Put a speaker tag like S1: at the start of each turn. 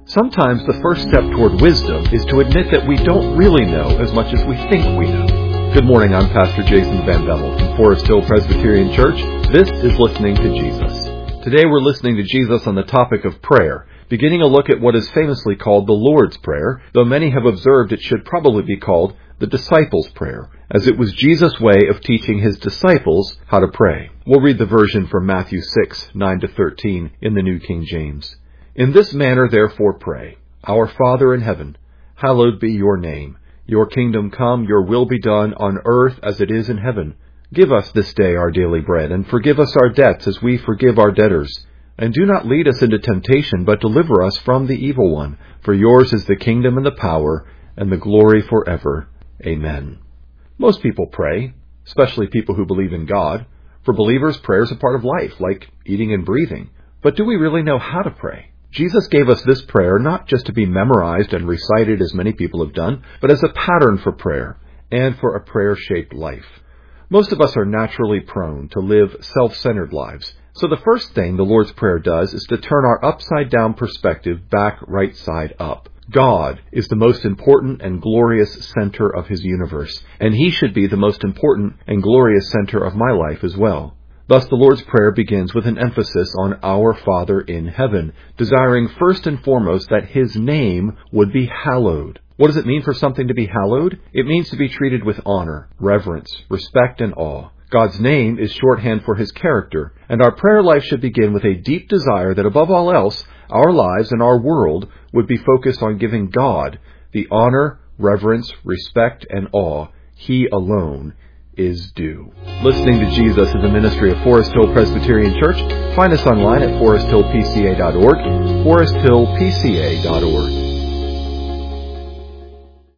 S1: Sometimes the first step toward wisdom is to admit that we don't really know as much as we think we know. Good morning, I'm Pastor Jason Van Bemmel from Forest Hill Presbyterian Church. This is Listening to Jesus. Today we're listening to Jesus on the topic of prayer, beginning a look at what is famously called the Lord's Prayer, though many have observed it should probably be called the Disciples' Prayer, as it was Jesus' way of teaching his disciples how to pray. We'll read the version from Matthew 6, 9-13 in the New King James. In this manner therefore pray, Our Father in heaven, hallowed be your name. Your kingdom come, your will be done on earth as it is in heaven. Give us this day our daily bread, and forgive us our debts as we forgive our debtors. And do not lead us into temptation, but deliver us from the evil one. For yours is the kingdom and the power and the glory forever. Amen. Most people pray, especially people who believe in God. For believers, prayer is a part of life, like eating and breathing. But do we really know how to pray? Jesus gave us this prayer not just to be memorized and recited as many people have done, but as a pattern for prayer and for a prayer-shaped life. Most of us are naturally prone to live self-centered lives. So the first thing the Lord's Prayer does is to turn our upside-down perspective back right side up. God is the most important and glorious center of his universe, and he should be the most important and glorious center of my life as well. Thus, the Lord's Prayer begins with an emphasis on Our Father in heaven, desiring first and foremost that his name would be hallowed. What does it mean for something to be hallowed? It means to be treated with honor, reverence, respect, and awe. God's name is shorthand for his character, and our prayer life should begin with a deep desire that above all else, our lives and our world would be focused on giving God the honor, reverence, respect, and awe he alone is due. Listening to Jesus is a ministry of Forest Hill Presbyterian Church. Find us online at foresthillpca.org, foresthillpca.org.